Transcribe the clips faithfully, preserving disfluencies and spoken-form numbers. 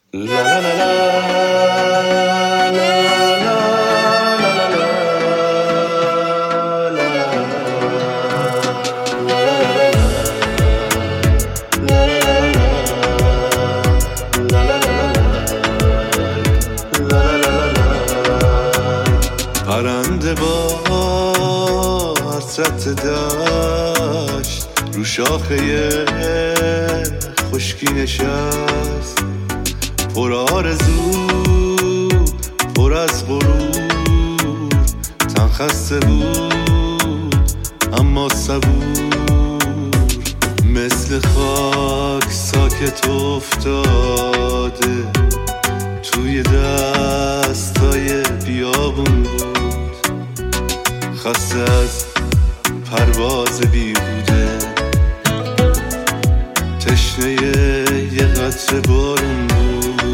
La la la la la la پرنده با حسرت داشت رو شاخه خشکی نشست، پر آرزو پر از غرور، تن خسته بود اما صبور، مثل خاک ساکت افتاده توی دستای بیابون بود، خسته از پرواز بیهوده، تشنه یه قطره بارون بود.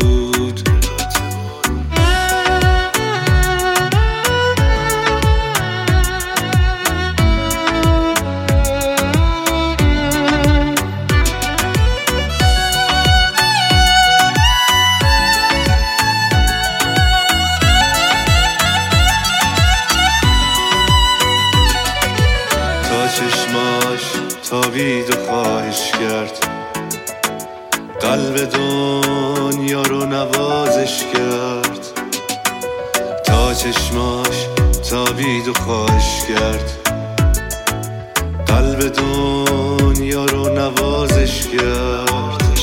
تا چشماش تابید و خواهش کرد، قلب دنیا رو نوازش کرد. تا چشماش تابید و خواهش کرد، قلب دنیا رو نوازش کرد.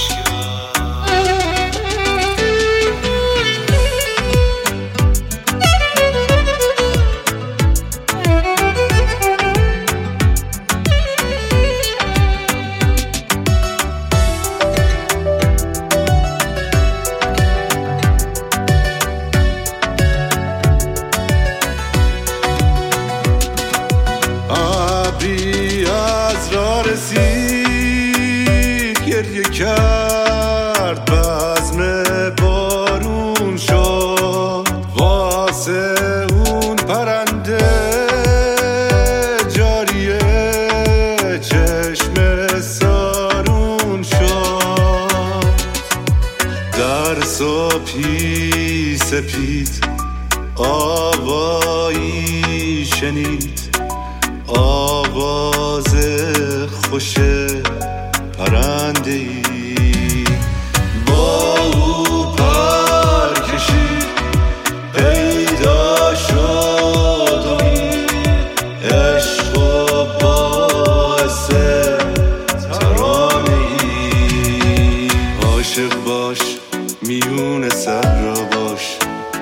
رسید گریه کرد، بزم بارون شد واسه اون پرنده جاریه، چشم سارون شد. در صبحی سپید آوایی شنید، آواز خوش پرنده ای با او پر کشید، پیدا شد امید، عشق و باعث ترانه ای. عاشق باش میون صحرا باش،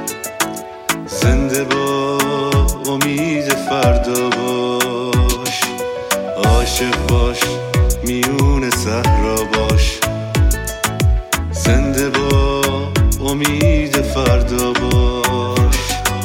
زنده با امید فردا باش. عاشق باش میون صحرا باش، زنده با امید فردا باش.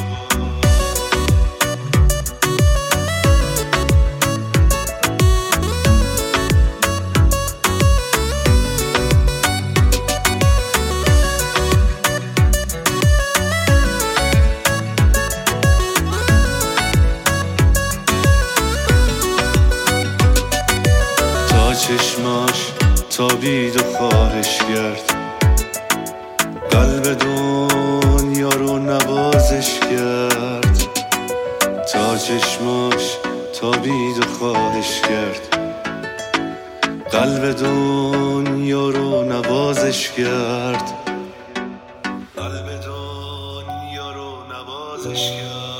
چشماش تابید و خواهش کرد، قلب دنیا رو نوازش کرد. تا چشماش تابید و خواهش کرد، قلب دنیا رو نوازش کرد. قلب دنیا رو نوازش کرد.